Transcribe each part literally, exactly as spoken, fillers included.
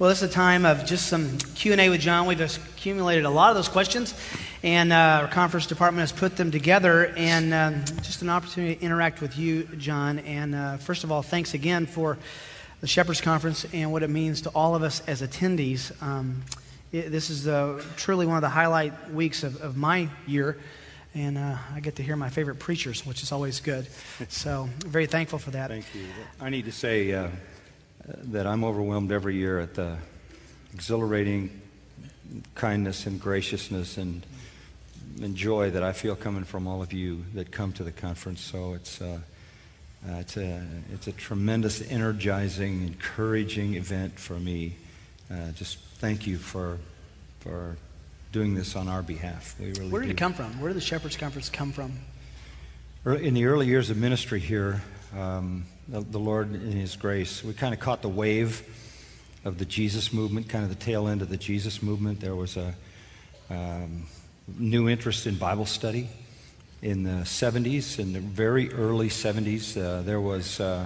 Well, this is a time of just some Q and A with John. We've accumulated a lot of those questions, and uh, our conference department has put them together, and um, just an opportunity to interact with you, John. And uh, first of all, thanks again for the Shepherd's Conference and what it means to all of us as attendees. Um, it, this is uh, truly one of the highlight weeks of, of my year, and uh, I get to hear my favorite preachers, which is always good. So, very thankful for that. Thank you. I need to say uh, that I'm overwhelmed every year at the exhilarating kindness and graciousness and, and joy that I feel coming from all of you that come to the conference. So it's uh, uh, it's a it's a tremendous, energizing, encouraging event for me. Uh, just thank you for for doing this on our behalf. We really Where did do. it come from? Where did the Shepherd's Conference come from? In the early years of ministry here, um, the, the Lord, in His grace, we kind of caught the wave of the Jesus movement, kind of the tail end of the Jesus movement. There was a um, new interest in Bible study in the seventies, in the very early seventies. Uh, there was uh,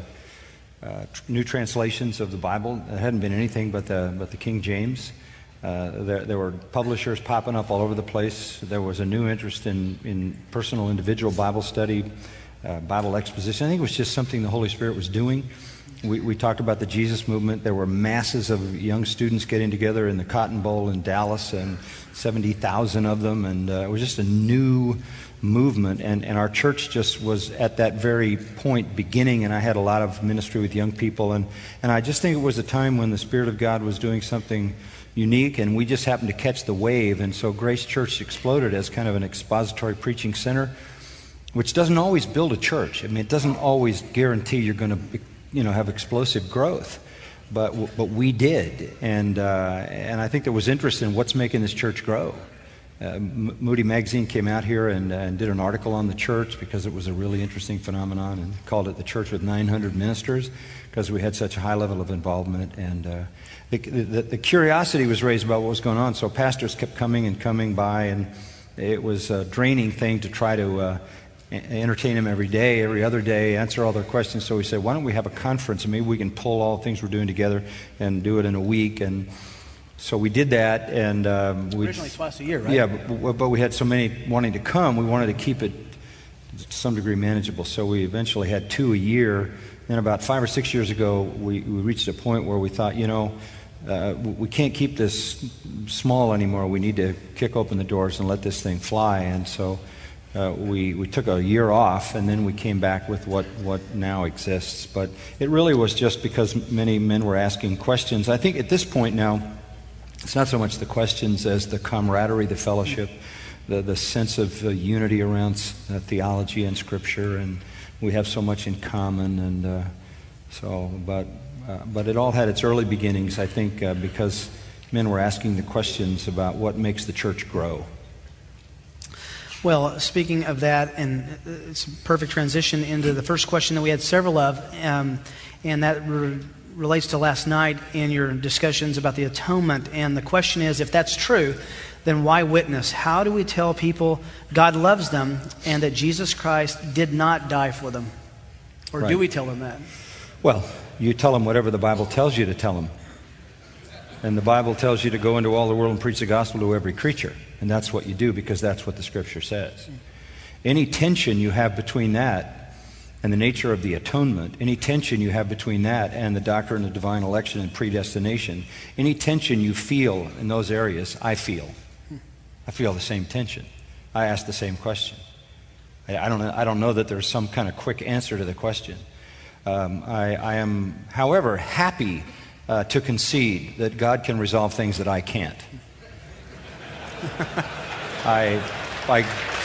uh, tr- new translations of the Bible. There hadn't been anything but the but the King James. Uh, there, there were publishers popping up all over the place. There was a new interest in, in personal, individual Bible study, uh, Bible exposition. I think it was just something the Holy Spirit was doing. We, we talked about the Jesus movement. There were masses of young students getting together in the Cotton Bowl in Dallas, and seventy thousand of them, and uh, it was just a new movement. And, and our church just was at that very point beginning, and I had a lot of ministry with young people. And, and I just think it was a time when the Spirit of God was doing something unique, and we just happened to catch the wave. And so Grace Church exploded as kind of an expository preaching center, which doesn't always build a church. I mean, it doesn't always guarantee you're going to, you know, have explosive growth, but but we did, and uh, and I think there was interest in what's making this church grow. Uh, M- Moody Magazine came out here and, uh, and did an article on the church because it was a really interesting phenomenon, and called it the church with nine hundred ministers, because we had such a high level of involvement. And uh, the, the, the curiosity was raised about what was going on, so pastors kept coming and coming by, and it was a draining thing to try to uh, entertain them every day, every other day, answer all their questions. So we said, why don't we have a conference, and maybe we can pull all the things we're doing together and do it in a week. And so we did that, and um, we Originally twice a year, right? Yeah, but, but we had so many wanting to come, we wanted to keep it to some degree manageable. So we eventually had two a year. Then about five or six years ago, we, we reached a point where we thought, you know, uh, we can't keep this small anymore. We need to kick open the doors and let this thing fly. And so uh, we we took a year off, and then we came back with what, what now exists. But it really was just because many men were asking questions. I think at this point now, it's not so much the questions as the camaraderie, the fellowship, the, the sense of uh, unity around uh, theology and Scripture, and we have so much in common. And uh, so, but uh, but it all had its early beginnings, I think, uh, because men were asking the questions about what makes the church grow. Well, speaking of that, and it's a perfect transition into the first question that we had several of, um, and that re- relates to last night in your discussions about the atonement. And the question is, if that's true, then why witness? How do we tell people God loves them and that Jesus Christ did not die for them? Or Right. do we tell them that? Well, you tell them whatever the Bible tells you to tell them. And the Bible tells you to go into all the world and preach the gospel to every creature. And that's what you do, because that's what the Scripture says. Any tension you have between that and the nature of the atonement, any tension you have between that and the doctrine of divine election and predestination, any tension you feel in those areas, I feel. I feel the same tension. I ask the same question. I, I don't know, I don't know that there's some kind of quick answer to the question. Um, I, I am, however, happy uh, to concede that God can resolve things that I can't. I, I,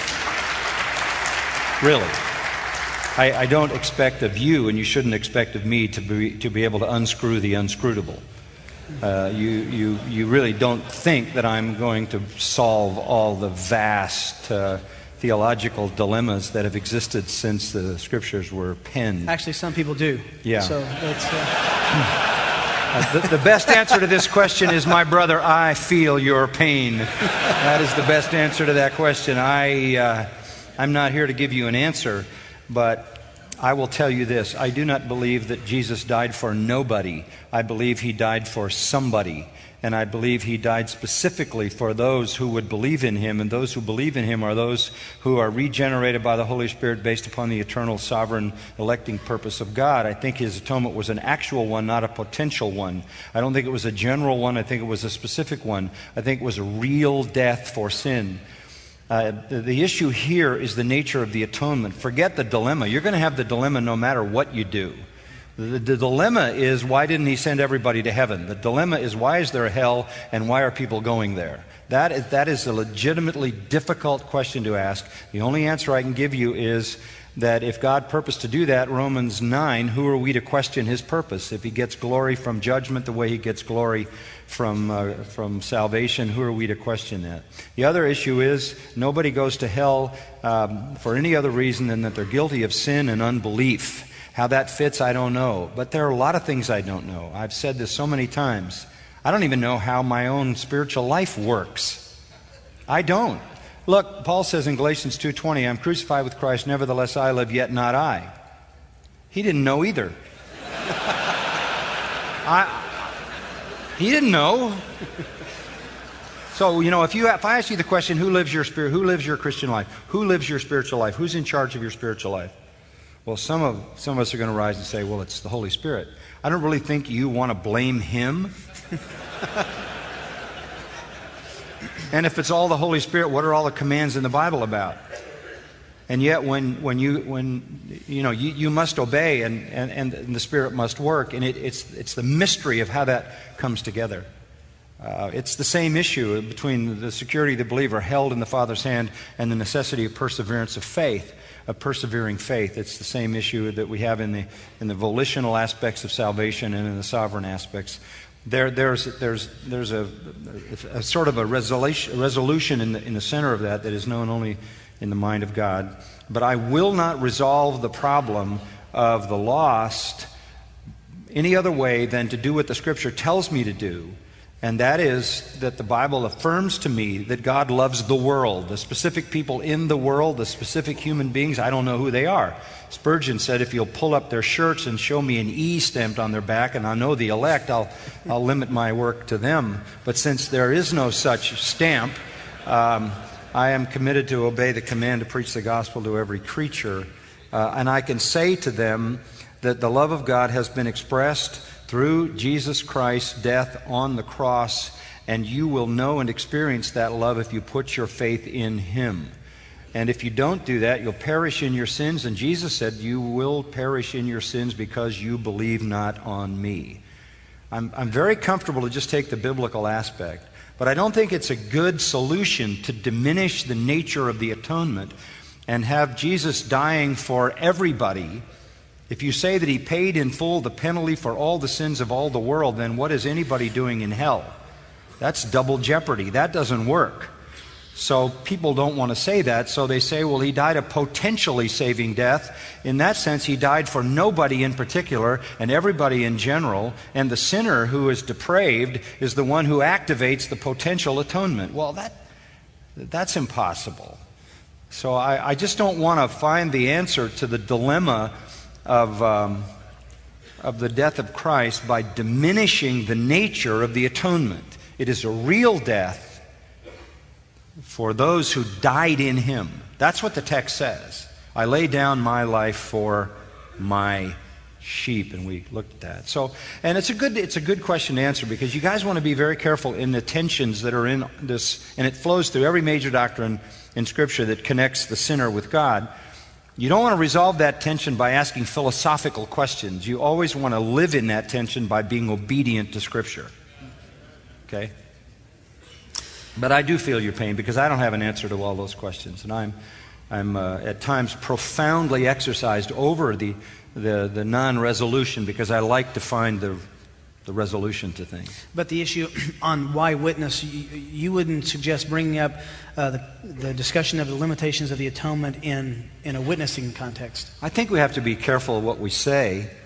really, I, I don't expect of you, and you shouldn't expect of me, to be to be able to unscrew the unscrutable. Uh, you, you, you really don't think that I'm going to solve all the vast uh, theological dilemmas that have existed since the Scriptures were penned. Actually, some people do. Yeah. So that's... Uh... Uh, the, the best answer to this question is, my brother, I feel your pain. That is the best answer to that question. I, uh, I'm not here to give you an answer, but I will tell you this. I do not believe that Jesus died for nobody. I believe he died for somebody. And I believe he died specifically for those who would believe in him. And those who believe in him are those who are regenerated by the Holy Spirit based upon the eternal, sovereign, electing purpose of God. I think his atonement was an actual one, not a potential one. I don't think it was a general one. I think it was a specific one. I think it was a real death for sin. Uh, the, the issue here is the nature of the atonement. Forget the dilemma. You're going to have the dilemma no matter what you do. The, the dilemma is, why didn't he send everybody to heaven? The dilemma is, why is there a hell and why are people going there? That is, that is a legitimately difficult question to ask. The only answer I can give you is that if God purposed to do that, Romans nine, who are we to question his purpose? If he gets glory from judgment the way he gets glory from, uh, from salvation, who are we to question that? The other issue is, nobody goes to hell um, for any other reason than that they're guilty of sin and unbelief. How that fits, I don't know. But there are a lot of things I don't know. I've said this so many times. I don't even know how my own spiritual life works. I don't. Look, Paul says in Galatians two twenty, I'm crucified with Christ, nevertheless I live, yet not I. He didn't know either. I, he didn't know. So, you know, if you if I ask you the question, who lives your spirit, who lives your Christian life? Who lives your spiritual life? Who's in charge of your spiritual life? Well, some of some of us are going to rise and say, well, it's the Holy Spirit. I don't really think you want to blame him. And if it's all the Holy Spirit, what are all the commands in the Bible about? And yet when when you when you know you, you must obey and, and, and the Spirit must work, and it, it's it's the mystery of how that comes together. Uh, it's the same issue between the security of the believer held in the Father's hand and the necessity of perseverance of faith. Of persevering faith. It's the same issue that we have in the in the volitional aspects of salvation and in the sovereign aspects. There, there's there's there's a, a sort of a resolution, resolution in the in the center of that that is known only in the mind of God. But I will not resolve the problem of the lost any other way than to do what the Scripture tells me to do. And that is that the Bible affirms to me that God loves the world, the specific people in the world, the specific human beings. I don't know who they are. Spurgeon said, if you'll pull up their shirts and show me an E stamped on their back, and I know the elect, I'll, I'll limit my work to them. But since there is no such stamp, um, I am committed to obey the command to preach the gospel to every creature. Uh, and I can say to them that the love of God has been expressed through Jesus Christ's death on the cross, and you will know and experience that love if you put your faith in him. And if you don't do that, you'll perish in your sins, and Jesus said you will perish in your sins because you believe not on me. I'm, I'm very comfortable to just take the biblical aspect, but I don't think it's a good solution to diminish the nature of the atonement and have Jesus dying for everybody. If you say that he paid in full the penalty for all the sins of all the world, then what is anybody doing in hell? That's double jeopardy. That doesn't work. So people don't want to say that, so they say, well, he died a potentially saving death. In that sense, he died for nobody in particular and everybody in general, and the sinner who is depraved is the one who activates the potential atonement. Well, that that's impossible. So I, I just don't want to find the answer to the dilemma of um, of the death of Christ by diminishing the nature of the atonement. It is a real death for those who died in him. That's what the text says. I lay down my life for my sheep, and we looked at that. So, and it's a good it's a good question to answer, because you guys want to be very careful in the tensions that are in this, and it flows through every major doctrine in Scripture that connects the sinner with God. You don't want to resolve that tension by asking philosophical questions. You always want to live in that tension by being obedient to Scripture. Okay? But I do feel your pain, because I don't have an answer to all those questions. And I'm, I'm uh, at times profoundly exercised over the, the, the non-resolution, because I like to find the, the resolution to things. But the issue on why witness, you, you wouldn't suggest bringing up uh, the, the discussion of the limitations of the atonement in, in a witnessing context. I think we have to be careful of what we say.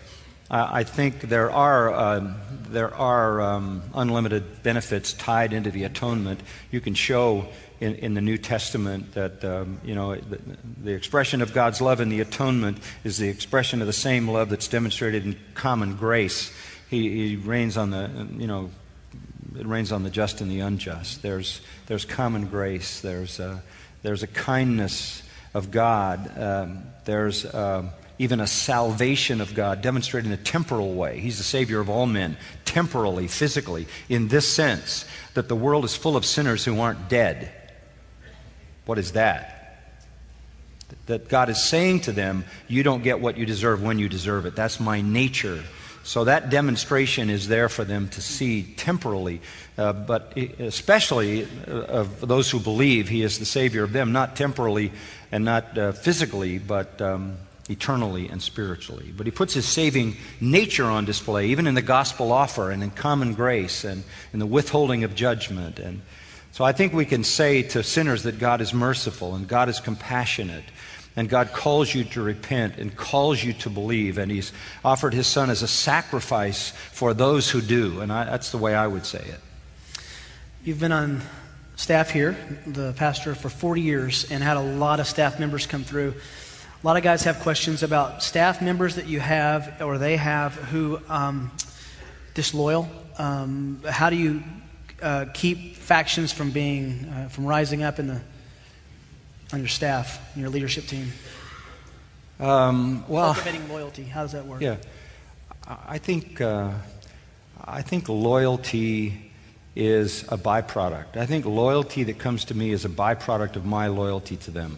I, I think there are um, there are um, unlimited benefits tied into the atonement. You can show in, in the New Testament that um, you know the, the expression of God's love in the atonement is the expression of the same love that's demonstrated in common grace. He, he reigns on the you know it rains on the just and the unjust. There's there's common grace. There's a, there's a kindness of God. Um, there's uh, even a salvation of God demonstrated in a temporal way. He's the Savior of all men, temporally, physically, in this sense that the world is full of sinners who aren't dead. What is that? That God is saying to them, you don't get what you deserve when you deserve it. That's my nature. So that demonstration is there for them to see temporally, uh, but especially uh, of those who believe He is the Savior of them, not temporally and not uh, physically, but um, eternally and spiritually. But He puts His saving nature on display, even in the gospel offer and in common grace and in the withholding of judgment. And so I think we can say to sinners that God is merciful and God is compassionate. And God calls you to repent and calls you to believe. And He's offered His Son as a sacrifice for those who do. And I, that's the way I would say it. You've been on staff here, the pastor, for forty years and had a lot of staff members come through. A lot of guys have questions about staff members that you have or they have who um, disloyal. Um, how do you uh, keep factions from being, uh, from rising up in the on your staff, and your leadership team? Um, well, cultivating loyalty. How does that work? Yeah, I think uh, I think loyalty is a byproduct. I think loyalty that comes to me is a byproduct of my loyalty to them.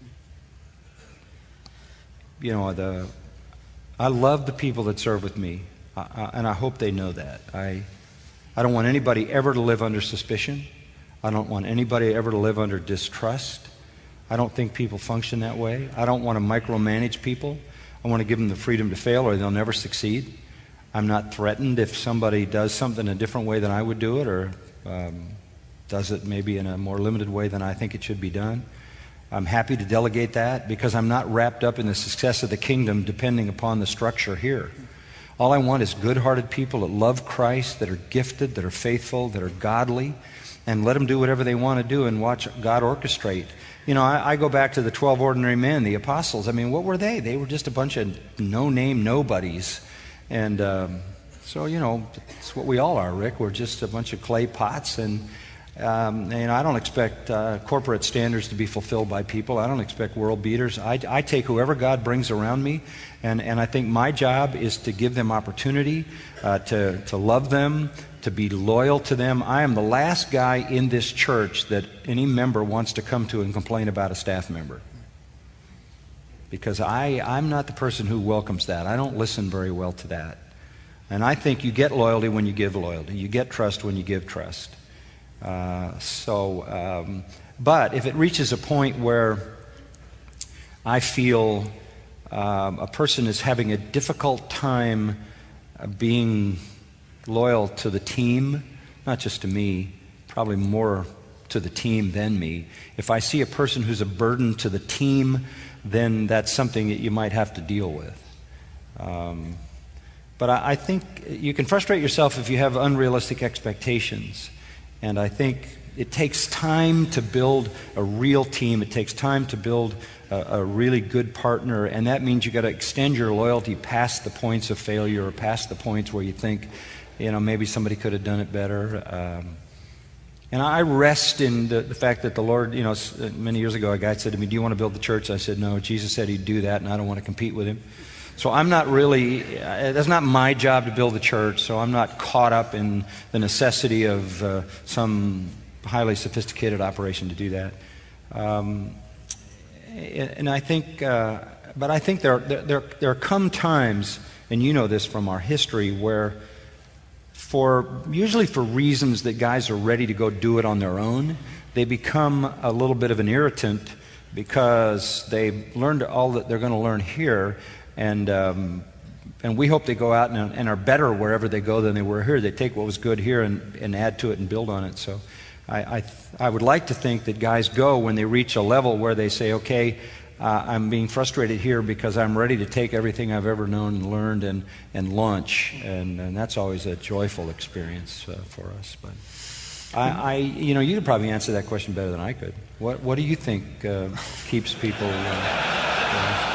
You know, the I love the people that serve with me, I, I, and I hope they know that. I I don't want anybody ever to live under suspicion. I don't want anybody ever to live under distrust. I don't think people function that way. I don't want to micromanage people. I want to give them the freedom to fail or they'll never succeed. I'm not threatened if somebody does something a different way than I would do it or um, does it maybe in a more limited way than I think it should be done. I'm happy to delegate that because I'm not wrapped up in the success of the kingdom depending upon the structure here. All I want is good-hearted people that love Christ, that are gifted, that are faithful, that are godly, and let them do whatever they want to do and watch God orchestrate. You know, I, I go back to the twelve ordinary men, the apostles. I mean, what were they? They were just a bunch of no-name nobodies. And um, so, you know, it's what we all are, Rick. We're just a bunch of clay pots. And, um, and I don't expect uh, corporate standards to be fulfilled by people. I don't expect world beaters. I, I take whoever God brings around me, and, and I think my job is to give them opportunity, uh, to, to love them, to be loyal to them. I am the last guy in this church that any member wants to come to and complain about a staff member. Because I, I'm not the person who welcomes that. I don't listen very well to that. And I think you get loyalty when you give loyalty. You get trust when you give trust. Uh, so, um, but if it reaches a point where I feel um, a person is having a difficult time uh, being loyal to the team, not just to me, probably more to the team than me. If I see a person who's a burden to the team, then that's something that you might have to deal with. Um, but I, I think you can frustrate yourself if you have unrealistic expectations. And I think it takes time to build a real team. It takes time to build a, a really good partner. And that means you've got to extend your loyalty past the points of failure or past the points where you think, you know, maybe somebody could have done it better. Um, and I rest in the, the fact that the Lord, you know, many years ago a guy said to me, do you want to build the church? I said, no, Jesus said He'd do that and I don't want to compete with Him. So I'm not really, uh, that's not my job to build the church, so I'm not caught up in the necessity of uh, some highly sophisticated operation to do that. Um, and I think, uh, but I think there, there, there come times, and you know this from our history, where for, usually for reasons that guys are ready to go do it on their own, they become a little bit of an irritant because they've learned all that they're going to learn here. And um, and we hope they go out and, and are better wherever they go than they were here. They take what was good here and, and add to it and build on it. So I I, th- I would like to think that guys go when they reach a level where they say, okay, uh, I'm being frustrated here because I'm ready to take everything I've ever known and learned and, and launch. And, and that's always a joyful experience uh, for us. But I, I, you know, you could probably answer that question better than I could. What, what do you think uh, keeps people... Uh,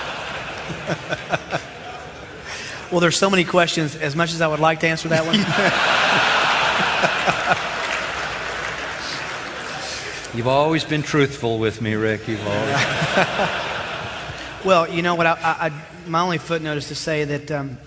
Well, there's so many questions. As much as I would like to answer that one. You've always been truthful with me, Rick. You've always. Well, you know what? I, I, my only footnote is to say that um,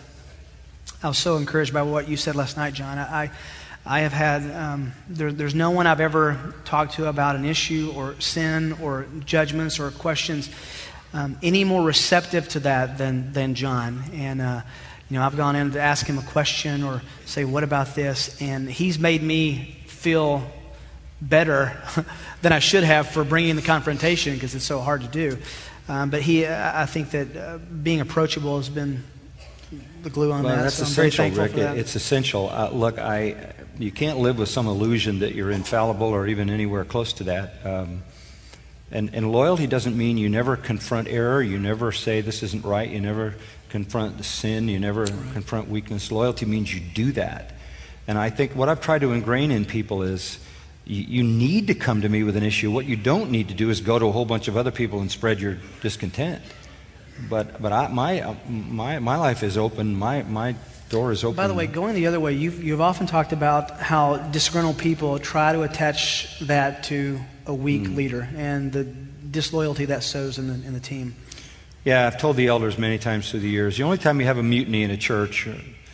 I was so encouraged by what you said last night, John. I, I, I have had um, there, there's no one I've ever talked to about an issue or sin or judgments or questions um, any more receptive to that than than John. And uh, you know, I've gone in to ask him a question or say, "What about this?" And he's made me feel better than I should have for bringing the confrontation because it's so hard to do. Um, but he, I think that uh, being approachable has been the glue on well, that. That's so I'm very essential, thankful Rick. for that. It's essential. Uh, look, I, you can't live with some illusion that you're infallible or even anywhere close to that. Um, and, and loyalty doesn't mean you never confront error. You never say this isn't right. You never confront the sin. You never right. confront weakness. Loyalty means you do that. And I think what I've tried to ingrain in people is you, you need to come to me with an issue. What you don't need to do is go to a whole bunch of other people and spread your discontent. But but I, my uh, my my life is open. My my door is open. By the way, going the other way, you've you've often talked about how disgruntled people try to attach that to a weak mm. leader and the disloyalty that sows in the in the team. Yeah, I've told the elders many times through the years. The only time you have a mutiny in a church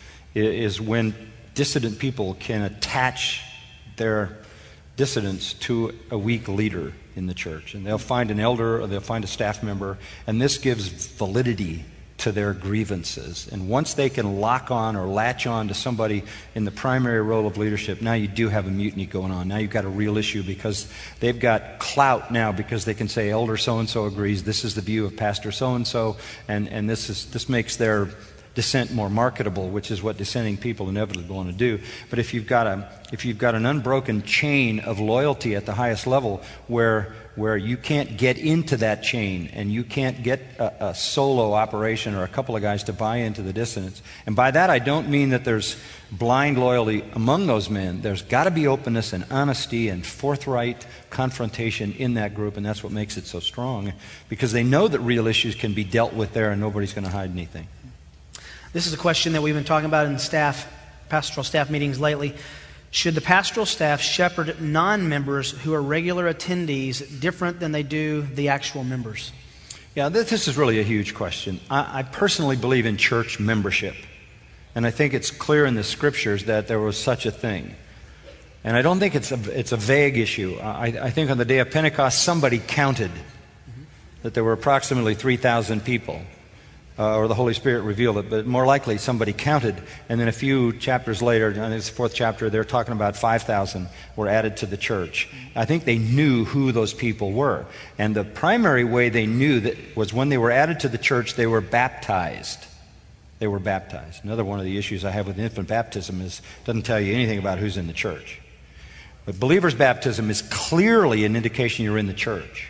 is when dissident people can attach their dissidence to a weak leader in the church. And they'll find an elder or they'll find a staff member, and this gives validity to their grievances. And once they can lock on or latch on to somebody in the primary role of leadership, now you do have a mutiny going on. Now you've got a real issue because they've got clout now because they can say elder so-and-so agrees, this is the view of pastor so-and-so, and, and this is this makes their dissent more marketable, which is what dissenting people inevitably want to do. But if you've got a if you've got an unbroken chain of loyalty at the highest level where where you can't get into that chain and you can't get a, a solo operation or a couple of guys to buy into the dissonance, and by that I don't mean that there's blind loyalty among those men. There's got to be openness and honesty and forthright confrontation in that group, and that's what makes it so strong, because they know that real issues can be dealt with there and nobody's going to hide anything. This is a question that we've been talking about in staff, pastoral staff meetings lately. Should the pastoral staff shepherd non-members who are regular attendees different than they do the actual members? Yeah, this, this is really a huge question. I, I personally believe in church membership. And I think it's clear in the scriptures that there was such a thing. And I don't think it's a, it's a vague issue. I, I think on the day of Pentecost, somebody counted mm-hmm. that there were approximately three thousand people. Uh, or the Holy Spirit revealed it, but more likely somebody counted, and then a few chapters later, in this fourth chapter, they're talking about five thousand were added to the church. I think they knew who those people were, and the primary way they knew that was when they were added to the church, they were baptized. They were baptized. Another one of the issues I have with infant baptism is it doesn't tell you anything about who's in the church. But believer's baptism is clearly an indication you're in the church.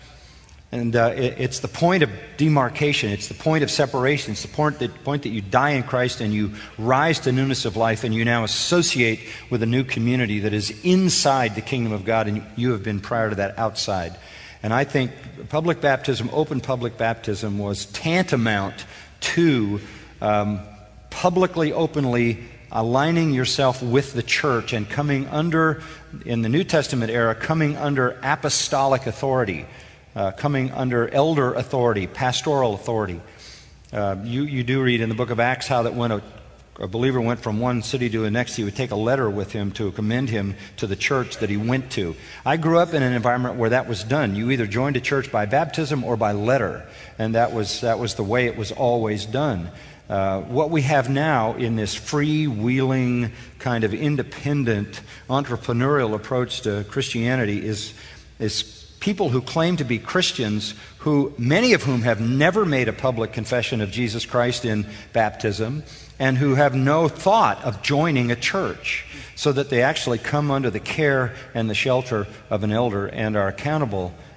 And uh, it, it's the point of demarcation. It's the point of separation. It's the point that, point that you die in Christ and you rise to newness of life and you now associate with a new community that is inside the kingdom of God, and you have been prior to that outside. And I think public baptism, open public baptism, was tantamount to um, publicly, openly aligning yourself with the church and coming under, in the New Testament era, coming under apostolic authority. Uh, coming under elder authority, pastoral authority. Uh, you, you do read in the book of Acts how that when a, a believer went from one city to the next, he would take a letter with him to commend him to the church that he went to. I grew up in an environment where that was done. You either joined a church by baptism or by letter, and that was, that was the way it was always done. Uh, what we have now in this freewheeling, kind of independent, entrepreneurial approach to Christianity is is people who claim to be Christians, who many of whom have never made a public confession of Jesus Christ in baptism, and who have no thought of joining a church, so that they actually come under the care and the shelter of an elder and are accountable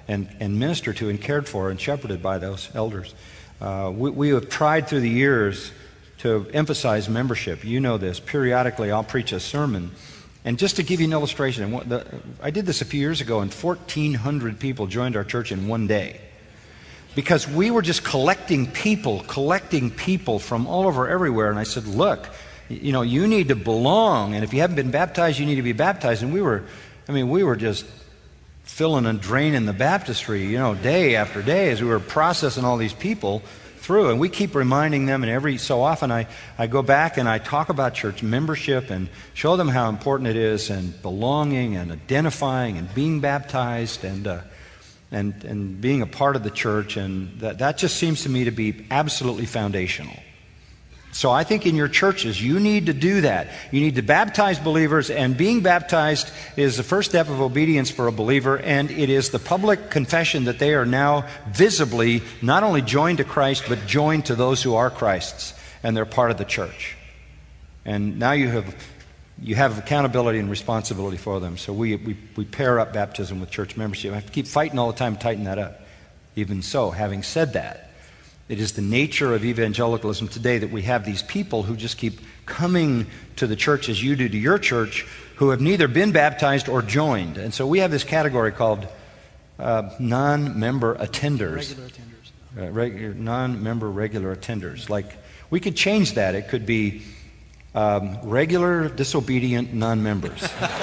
and, and ministered to and cared for and shepherded by those elders. Uh, we, we have tried through the years to emphasize membership. You know this. Periodically, I'll preach a sermon. And just to give you an illustration, and what the, I did this a few years ago, and fourteen hundred people joined our church in one day. Because we were just collecting people, collecting people from all over everywhere. And I said, look, you know, you need to belong. And if you haven't been baptized, you need to be baptized. And we were, I mean, we were just filling and draining the baptistry, you know, day after day as we were processing all these people through. And we keep reminding them, and every so often I, I go back and I talk about church membership and show them how important it is, and belonging and identifying and being baptized and uh, and and being a part of the church. And that, that just seems to me to be absolutely foundational. So I think in your churches, you need to do that. You need to baptize believers, and being baptized is the first step of obedience for a believer, and it is the public confession that they are now visibly not only joined to Christ, but joined to those who are Christ's, and they're part of the church. And now you have you have accountability and responsibility for them. So we, we, we pair up baptism with church membership. I have to keep fighting all the time to tighten that up. Even so, having said that, it is the nature of evangelicalism today that we have these people who just keep coming to the church as you do to your church, who have neither been baptized or joined. And so we have this category called uh, non-member attenders. Regular attenders. Uh, regular, non-member regular attenders. Like, we could change that. It could be um, regular disobedient non-members.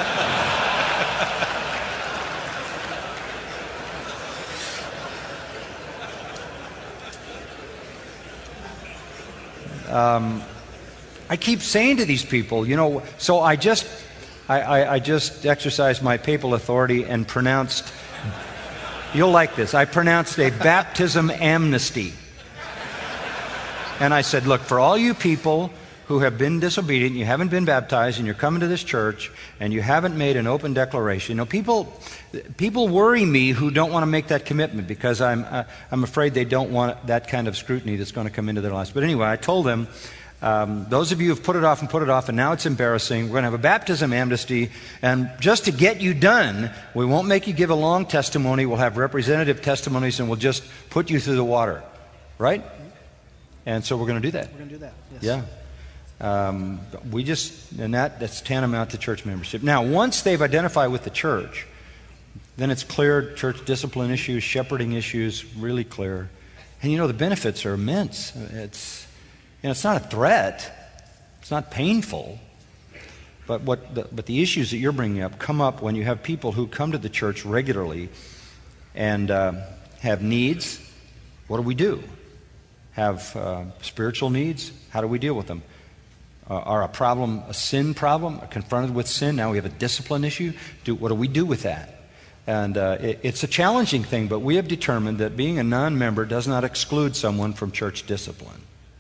Um, I keep saying to these people, you know, so I just, I, I, I just exercised my papal authority and pronounced, you'll like this, I pronounced a baptism amnesty. And I said, look, for all you people who have been disobedient, you haven't been baptized, and you're coming to this church, and you haven't made an open declaration. You know, people, people worry me who don't want to make that commitment, because I'm, uh, I'm afraid they don't want that kind of scrutiny that's going to come into their lives. But anyway, I told them, um, those of you who've put it off and put it off, and now it's embarrassing, we're going to have a baptism amnesty, and just to get you done, we won't make you give a long testimony. We'll have representative testimonies, and we'll just put you through the water, right? And so we're going to do that. We're going to do that. Yes. Yeah. Um, we just, and that, that's tantamount to church membership. Now, once they've identified with the church, then it's clear church discipline issues, shepherding issues, really clear. And you know, the benefits are immense. It's, you know, it's not a threat. It's not painful. But what the, but the issues that you're bringing up come up when you have people who come to the church regularly and uh, have needs. What do we do? Have uh, spiritual needs? How do we deal with them? Uh, are a problem a sin problem? Are confronted with sin? Now we have a discipline issue. Do, what do we do with that? And uh, it, it's a challenging thing, but we have determined that being a non-member does not exclude someone from church discipline.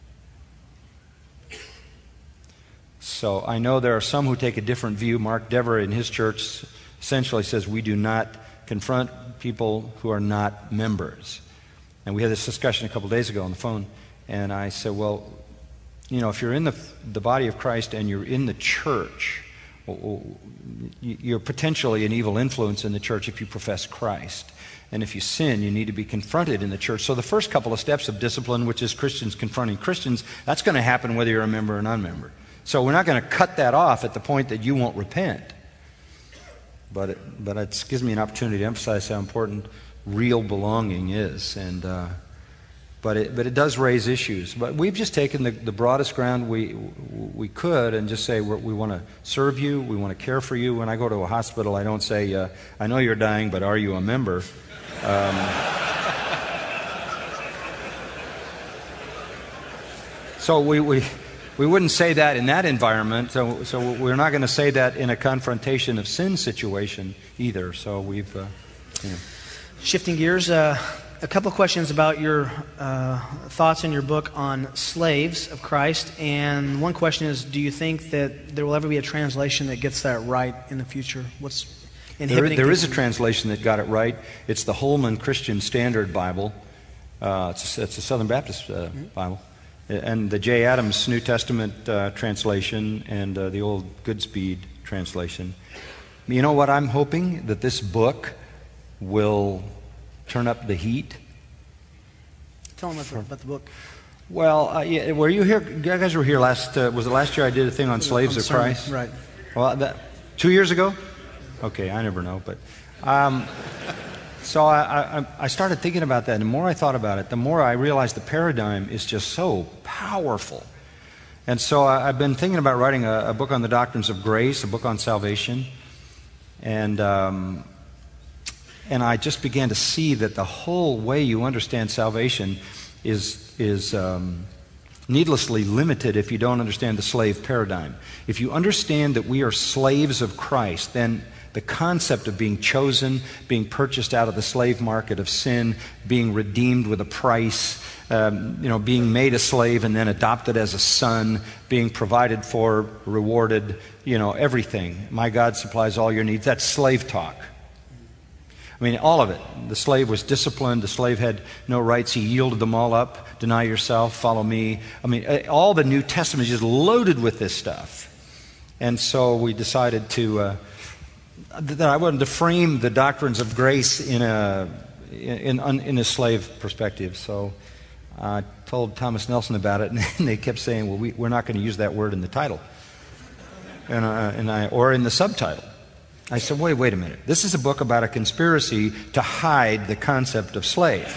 So I know there are some who take a different view. Mark Dever in his church essentially says we do not confront people who are not members. And we had this discussion a couple days ago on the phone, and I said, well, you know, if you're in the, the body of Christ and you're in the church, you're potentially an evil influence in the church if you profess Christ. And if you sin, you need to be confronted in the church. So the first couple of steps of discipline, which is Christians confronting Christians, that's going to happen whether you're a member or non-member. So we're not going to cut that off at the point that you won't repent. But it, but it gives me an opportunity to emphasize how important real belonging is. And uh, but it but it does raise issues. But we've just taken the, the broadest ground we we could and just say we're, we want to serve you, we want to care for you. When I go to a hospital, I don't say, uh, I know you're dying, but are you a member? Um, so we, we we wouldn't say that in that environment. So so we're not going to say that in a confrontation of sin situation either. So we've uh, you know. Shifting gears, uh, a couple of questions about your uh, thoughts in your book on slaves of Christ. And one question is, do you think that there will ever be a translation that gets that right in the future? What's inhibiting? There, there is a translation that got it right. It's the Holman Christian Standard Bible. Uh, it's, a, it's a Southern Baptist uh, mm-hmm. Bible. And the J. Adams New Testament uh, translation and uh, the old Goodspeed translation. You know what I'm hoping? That this book will turn up the heat. Tell them about the book. Well, uh, yeah, were you here? You guys were here last, uh, was it last year I did a thing on slaves On of sermon, Christ? Right. Well, that, two years ago? Okay, I never know. But um, so I, I, I started thinking about that, and the more I thought about it, the more I realized the paradigm is just so powerful. And so I, I've been thinking about writing a, a book on the doctrines of grace, a book on salvation, and um, and I just began to see that the whole way you understand salvation is is um, needlessly limited if you don't understand the slave paradigm. If you understand that we are slaves of Christ, then the concept of being chosen, being purchased out of the slave market of sin, being redeemed with a price, um, you know, being made a slave and then adopted as a son, being provided for, rewarded, you know, everything. My God supplies all your needs. That's slave talk. I mean, all of it. The slave was disciplined. The slave had no rights. He yielded them all up. Deny yourself, follow me. I mean, all the New Testament is just loaded with this stuff. And so we decided to, uh, that I wanted to frame the doctrines of grace in a, in, in, in a slave perspective. So I told Thomas Nelson about it, and they kept saying, well, we, we're not going to use that word in the title and, uh, and I, or in the subtitle. I said, wait, wait a minute. This is a book about a conspiracy to hide the concept of slave.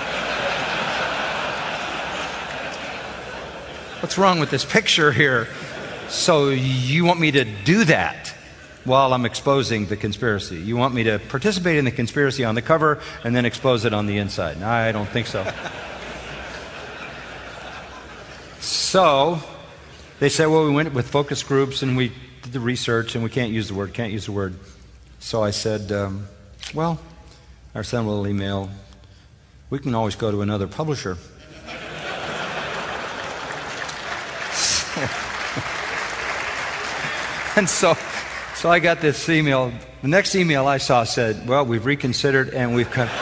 What's wrong with this picture here? So you want me to do that while I'm exposing the conspiracy? You want me to participate in the conspiracy on the cover and then expose it on the inside? No, I don't think so. So they said, well, we went with focus groups and we did the research, and we can't use the word, can't use the word. So I said, um, well, I sent a little email. We can always go to another publisher. And so, so I got this email. The next email I saw said, well, we've reconsidered and we've come,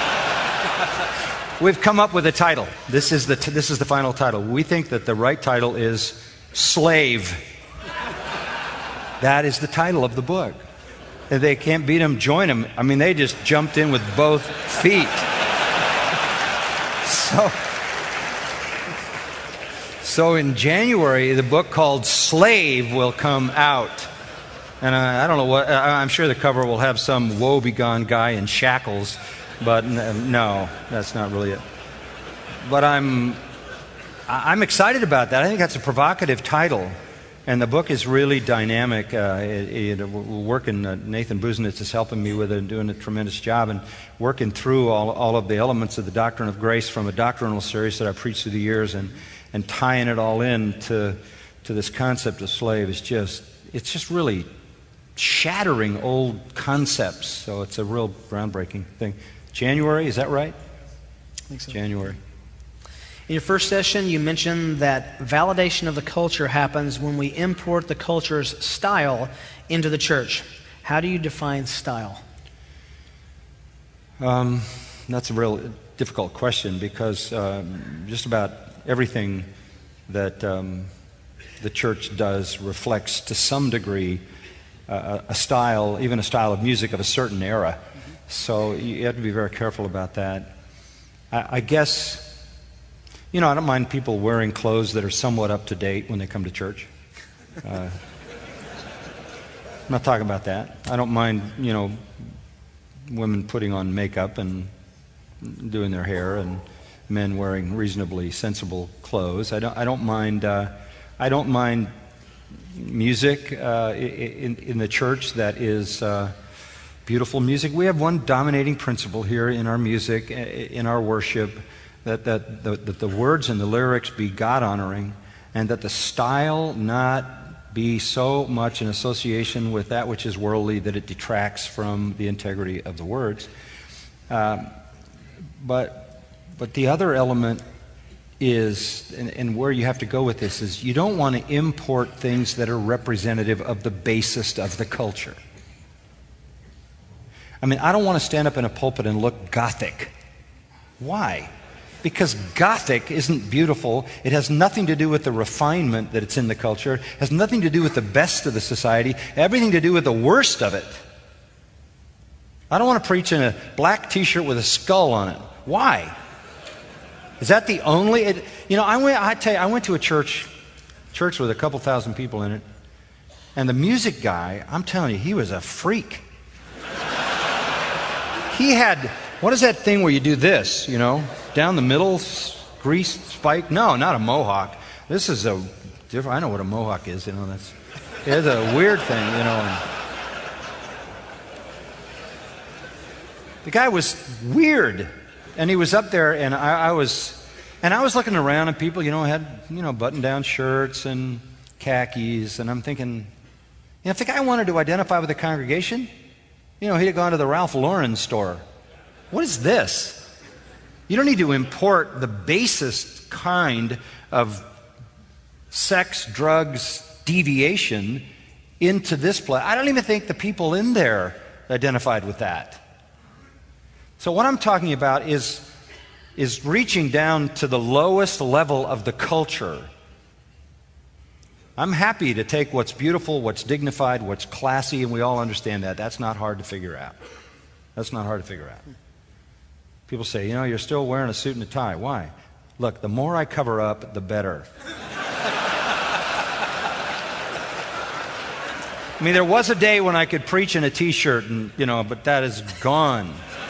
we've come up with a title. This is the, t- this is the final title. We think that the right title is Slave. That is the title of the book. If they can't beat them, join them. I mean, they just jumped in with both feet. So, so in January, the book called Slave will come out. And I, I don't know what, I, I'm sure the cover will have some woe-begone guy in shackles, but n- no, that's not really it. But I'm, I'm excited about that. I think that's a provocative title. And the book is really dynamic. Uh, it, it, we're working, uh, Nathan Busenitz is helping me with it and doing a tremendous job and working through all, all of the elements of the doctrine of grace from a doctrinal series that I've preached through the years, and, and tying it all in to, to this concept of slave is just, it's just really shattering old concepts. So it's a real groundbreaking thing. January, is that right? I think so. January. In your first session, you mentioned that validation of the culture happens when we import the culture's style into the church. How do you define style? Um, that's a real difficult question because um, just about everything that um, the church does reflects to some degree uh, a style, even a style of music of a certain era. Mm-hmm. So you have to be very careful about that. I, I guess... You know, I don't mind people wearing clothes that are somewhat up to date when they come to church. Uh, I'm not talking about that. I don't mind, you know, women putting on makeup and doing their hair, and men wearing reasonably sensible clothes. I don't. I don't mind. Uh, I don't mind music uh, in in the church that is uh, beautiful music. We have one dominating principle here in our music, in our worship. That, that, the, that the words and the lyrics be God-honoring, and that the style not be so much in association with that which is worldly that it detracts from the integrity of the words. Um, but, but the other element is, and, and where you have to go with this, is you don't want to import things that are representative of the basest of the culture. I mean, I don't want to stand up in a pulpit and look Gothic. Why? Because Gothic isn't beautiful. It has nothing to do with the refinement that it's in the culture. It has nothing to do with the best of the society. Everything to do with the worst of it. I don't want to preach in a black T-shirt with a skull on it. Why? Is that the only? It, you know, I went. I tell you, I went to a church, church with a couple thousand people in it, and the music guy. I'm telling you, he was a freak. He had, what is that thing where you do this? You know, down the middle, greased spike. No, not a mohawk. This is a different. I know what a mohawk is. You know, that's it's a weird thing. You know. And the guy was weird. And he was up there, and I, I was, and I was looking around, and people, you know, had, you know, button-down shirts and khakis, and I'm thinking, you know, if the guy wanted to identify with the congregation, you know, he'd have gone to the Ralph Lauren store. What is this? You don't need to import the basest kind of sex, drugs, deviation into this place. I don't even think the people in there identified with that. So what I'm talking about is, is reaching down to the lowest level of the culture. I'm happy to take what's beautiful, what's dignified, what's classy, and we all understand that. That's not hard to figure out. That's not hard to figure out. People say, you know, you're still wearing a suit and a tie. Why? Look, the more I cover up, the better. I mean, there was a day when I could preach in a T-shirt, and you know, but that is gone.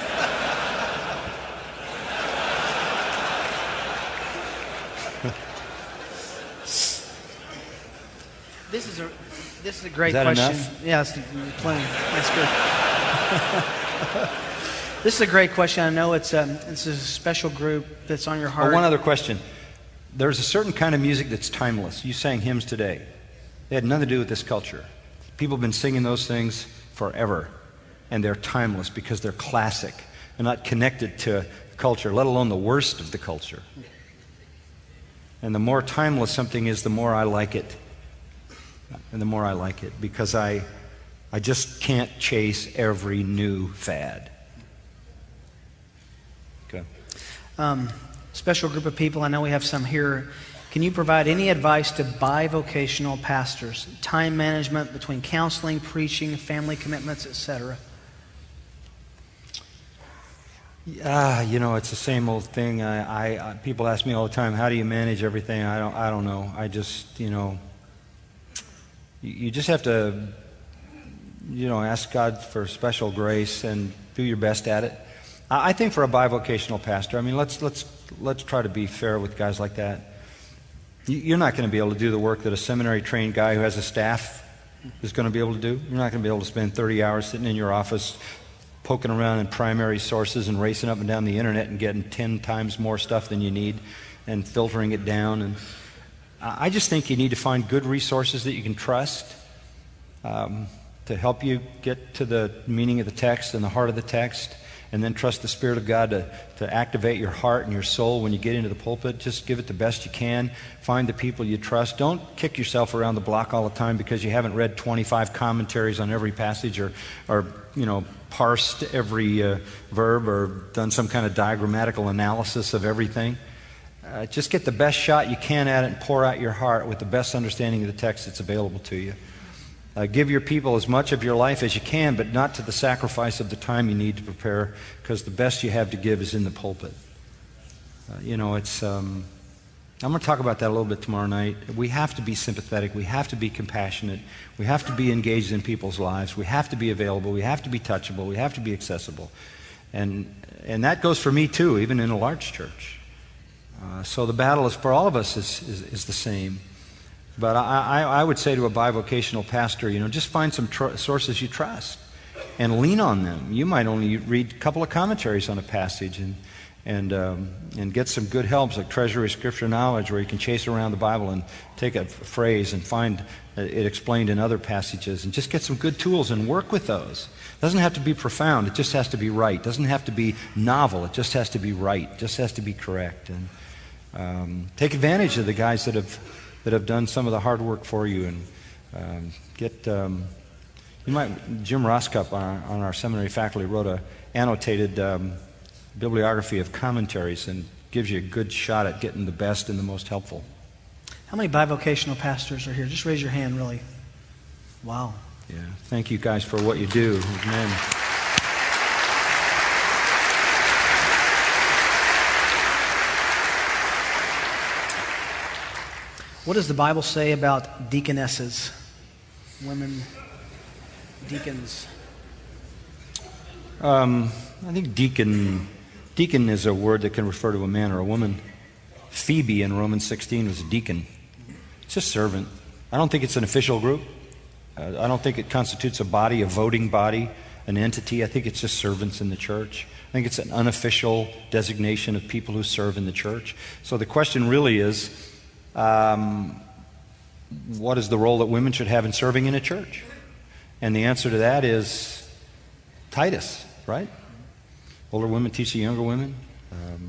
This is a this is a great is that question. Enough? Yeah, that's plenty. That's good. This is a great question. I know it's um, it's a special group that's on your heart. Oh, one other question. There's a certain kind of music that's timeless. You sang hymns today. They had nothing to do with this culture. People have been singing those things forever, and they're timeless because they're classic. They're not connected to culture, let alone the worst of the culture. And the more timeless something is, the more I like it. And the more I like it, because I, I just can't chase every new fad. Okay. Um, special group of people. I know we have some here. Can you provide any advice to bivocational pastors? Time management between counseling, preaching, family commitments, et cetera. Ah, you know, it's the same old thing. I, I, I people ask me all the time, how do you manage everything? I don't, I don't know. I just, you know. You just have to, you know, ask God for special grace and do your best at it. I think for a bivocational pastor, I mean, let's let's let's try to be fair with guys like that. You're not going to be able to do the work that a seminary-trained guy who has a staff is going to be able to do. You're not going to be able to spend thirty hours sitting in your office poking around in primary sources and racing up and down the internet and getting ten times more stuff than you need and filtering it down. And I just think you need to find good resources that you can trust um, to help you get to the meaning of the text and the heart of the text, and then trust the Spirit of God to, to activate your heart and your soul when you get into the pulpit. Just give it the best you can. Find the people you trust. Don't kick yourself around the block all the time because you haven't read twenty-five commentaries on every passage or, or you know, parsed every uh, verb or done some kind of diagrammatical analysis of everything. Uh, just get the best shot you can at it and pour out your heart with the best understanding of the text that's available to you. Uh, give your people as much of your life as you can, but not to the sacrifice of the time you need to prepare, because the best you have to give is in the pulpit. Uh, you know, it's. Um, I'm going to talk about that a little bit tomorrow night. We have to be sympathetic. We have to be compassionate. We have to be engaged in people's lives. We have to be available. We have to be touchable. We have to be accessible. And, and that goes for me too, even in a large church. Uh, so the battle is for all of us is, is, is the same. But I, I, I would say to a bivocational pastor, you know, just find some tr- sources you trust and lean on them. You might only read a couple of commentaries on a passage and and um, and get some good helps like Treasury of Scripture Knowledge, where you can chase around the Bible and take a f- phrase and find it explained in other passages, and just get some good tools and work with those. It doesn't have to be profound. It just has to be right. It doesn't have to be novel. It just has to be right. It just has to be correct. And um, take advantage of the guys that have that have done some of the hard work for you, and um, get. Um, you might. Jim Roskup on our, on our seminary faculty wrote a annotated um, bibliography of commentaries, and gives you a good shot at getting the best and the most helpful. How many bivocational pastors are here? Just raise your hand, really. Wow. Yeah. Thank you guys for what you do. Amen. What does the Bible say about deaconesses? Women deacons. Um, I think deacon, deacon is a word that can refer to a man or a woman. Phoebe in Romans sixteen was a deacon. It's a servant. I don't think it's an official group. Uh, I don't think it constitutes a body, a voting body, an entity. I think it's just servants in the church. I think it's an unofficial designation of people who serve in the church. So the question really is, um, what is the role that women should have in serving in a church? And the answer to that is Titus, right? Older women teach the younger women. Um,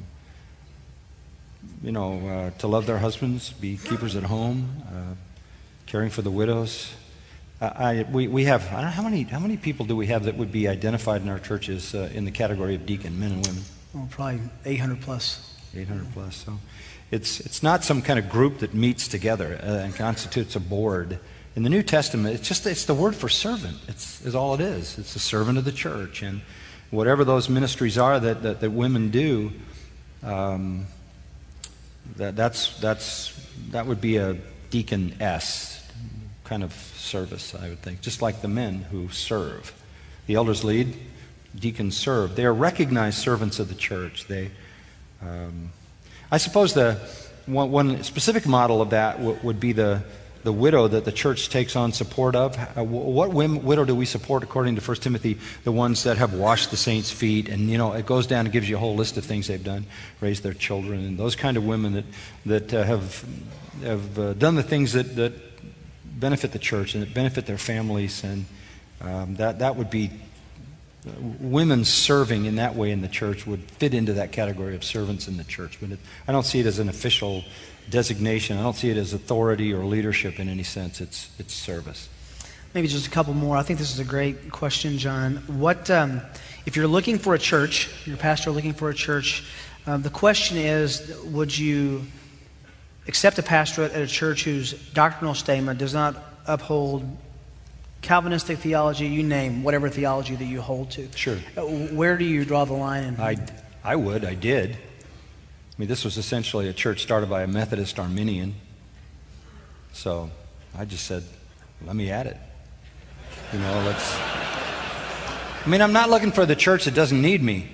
you know, uh, to love their husbands, be keepers at home, uh, caring for the widows. Uh, I, we, we have, I don't know, how many, how many people do we have that would be identified in our churches uh, in the category of deacon, men and women? Well, probably eight hundred plus. eight hundred plus. So it's, it's not some kind of group that meets together uh, and constitutes a board. In the New Testament, it's just, it's the word for servant. It's, is all it is. It's a servant of the church. And whatever those ministries are that, that, that women do, um, that, that's, that's, that would be a deaconess kind of service, I would think, just like the men who serve. The elders lead, deacons serve. They are recognized servants of the church. They, um, I suppose the one, one specific model of that w- would be the the widow that the church takes on support of. Uh, what wim- widow do we support according to First Timothy? The ones that have washed the saints' feet, and you know it goes down and gives you a whole list of things they've done, raised their children, and those kind of women that that uh, have have uh, done the things that that benefit the church and that benefit their families, and um, that that would be uh, women serving in that way in the church would fit into that category of servants in the church. But it, I don't see it as an official designation. I don't see it as authority or leadership in any sense. It's it's service. Maybe just a couple more. I think this is a great question, John. What um, if you're looking for a church? You're a pastor looking for a church. Um, the question is, would you accept a pastorate at a church whose doctrinal statement does not uphold Calvinistic theology, you name whatever theology that you hold to? Sure. Uh, where do you draw the line? In? I, I would. I did. I mean, this was essentially a church started by a Methodist Arminian. So I just said, let me at it. You know, let's... I mean, I'm not looking for the church that doesn't need me.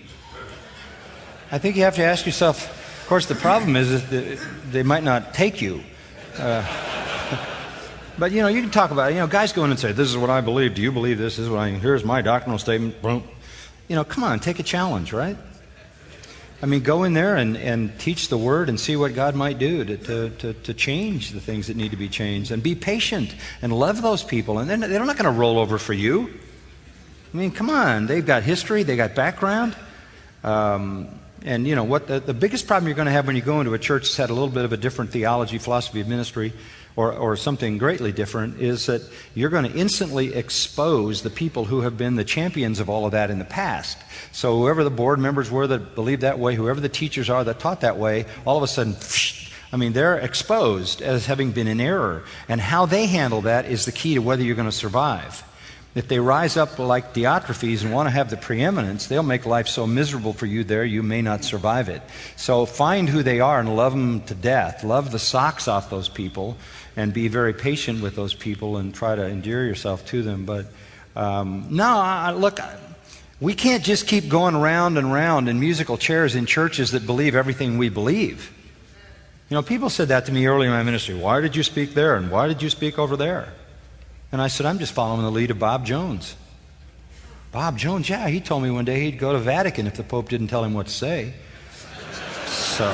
I think you have to ask yourself, of course, the problem is that they might not take you. Uh, but, you know, you can talk about it. You know, guys go in and say, this is what I believe. Do you believe this? This is what I... Here's my doctrinal statement. Boom. You know, come on, take a challenge, right? I mean, go in there and, and teach the Word and see what God might do to, to, to, to change the things that need to be changed. And be patient and love those people. And they're, they're not going to roll over for you. I mean, come on. They've got history. They got background. Um, and, you know, what the, the biggest problem you're going to have when you go into a church that's had a little bit of a different theology, philosophy of ministry, or, or something greatly different, is that you're going to instantly expose the people who have been the champions of all of that in the past. So whoever the board members were that believed that way, whoever the teachers are that taught that way, all of a sudden, I mean, they're exposed as having been in error. And how they handle that is the key to whether you're going to survive. If they rise up like Diotrephes and want to have the preeminence, they'll make life so miserable for you there, you may not survive it. So find who they are and love them to death. Love the socks off those people and be very patient with those people and try to endear yourself to them. But um, no, I, look, we can't just keep going round and round in musical chairs in churches that believe everything we believe. You know, people said that to me early in my ministry. Why did you speak there and why did you speak over there? And I said, I'm just following the lead of Bob Jones. Bob Jones, yeah, he told me one day he'd go to Vatican if the Pope didn't tell him what to say. So,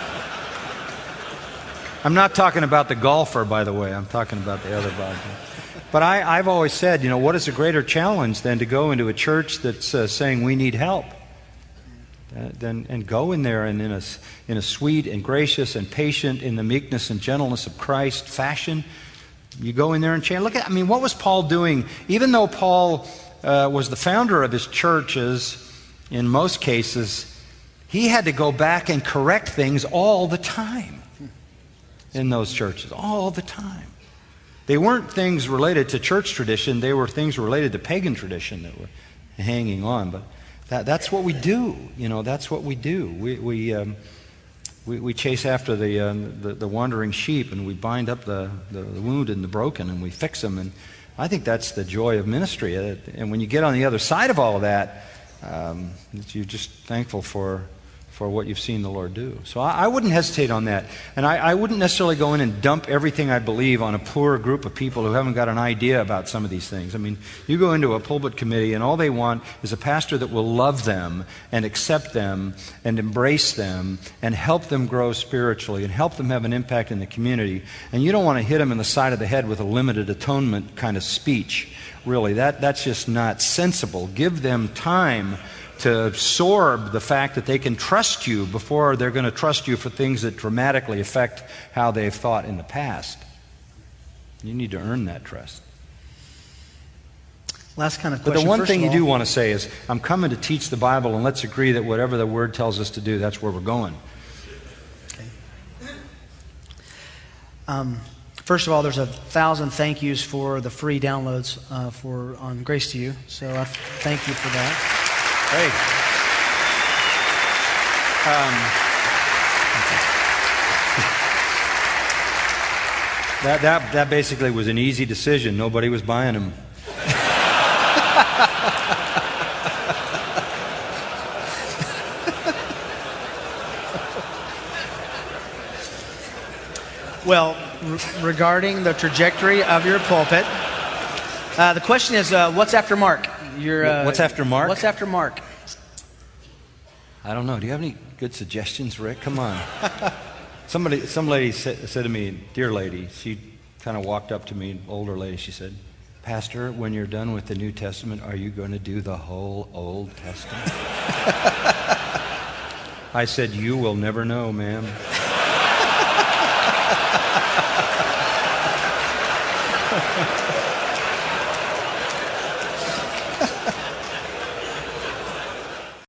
I'm not talking about the golfer, by the way. I'm talking about the other Bob Jones. But I, I've always said, you know, what is a greater challenge than to go into a church that's uh, saying we need help? Uh, then, and go in there and in a, in a sweet and gracious and patient, in the meekness and gentleness of Christ fashion, you go in there and change. Look at, I mean, what was Paul doing? Even though Paul uh, was the founder of his churches, in most cases, he had to go back and correct things all the time in those churches, all the time. They weren't things related to church tradition. They were things related to pagan tradition that were hanging on. But that, that's what we do. You know, that's what we do. We, we um, We, we chase after the, uh, the the wandering sheep, and we bind up the, the, the wounded and the broken, and we fix them. And I think that's the joy of ministry. And when you get on the other side of all of that, um, you're just thankful for for what you've seen the Lord do. So I, I wouldn't hesitate on that. And I, I wouldn't necessarily go in and dump everything I believe on a poor group of people who haven't got an idea about some of these things. I mean, you go into a pulpit committee and all they want is a pastor that will love them and accept them and embrace them and help them grow spiritually and help them have an impact in the community. And you don't want to hit them in the side of the head with a limited atonement kind of speech. Really, that, that's just not sensible. Give them time to absorb the fact that they can trust you before they're going to trust you for things that dramatically affect how they've thought in the past. You need to earn that trust. Last kind of question. But the one First thing you all, do want to say is, I'm coming to teach the Bible, and let's agree that whatever the Word tells us to do, that's where we're going. Okay. Um, first of all, there's a thousand thank yous for the free downloads uh, for on Grace to You. So I thank you for that. Hey. Um, that, that, that basically was an easy decision. Nobody was buying them. Well, re- regarding the trajectory of your pulpit, uh, the question is, uh, what's after Mark? Your, uh, what's after Mark? What's after Mark? I don't know. Do you have any good suggestions, Rick? Come on. Somebody, some lady said, said to me, dear lady, she kind of walked up to me, older lady, she said, Pastor, when you're done with the New Testament, are you going to do the whole Old Testament? I said, you will never know, ma'am.